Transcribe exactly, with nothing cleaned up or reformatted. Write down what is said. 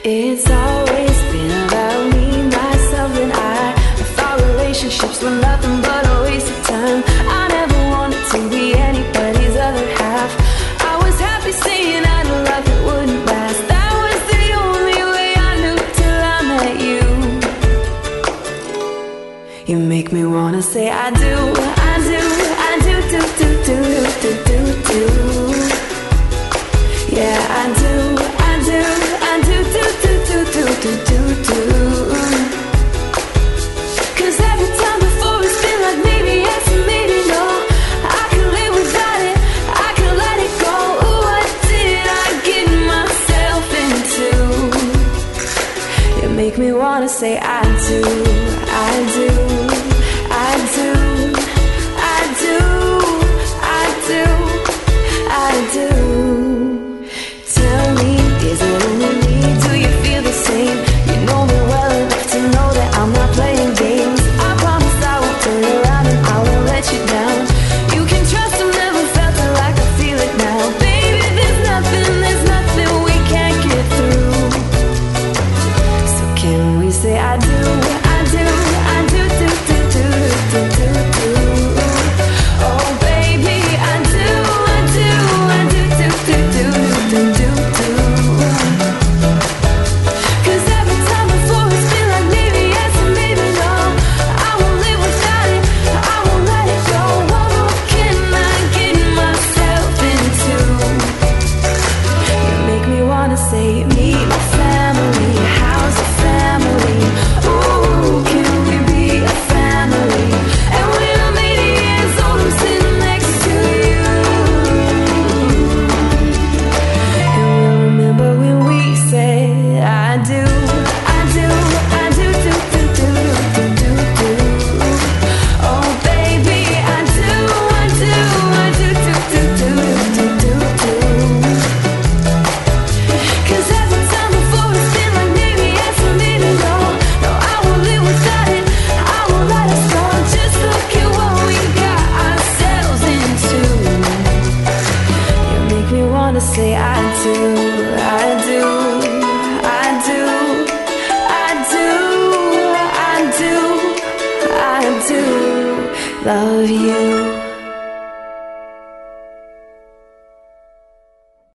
It's always been about me, myself and I. I thought relationships were nothing but a waste of time. I never wanted to be anybody's other half. I was happy saying I knew love that wouldn't last. That was the only way I knew till I met you. You make me wanna say I do, I do, I do, do, do, do, do, do, do. Yeah, I do, I do, I do, do, do, do, do, do, do, do. Cause every time before it's been like maybe yes and maybe no. I can live without it, I can let it go. Ooh, what did I get myself into? You make me wanna say I do.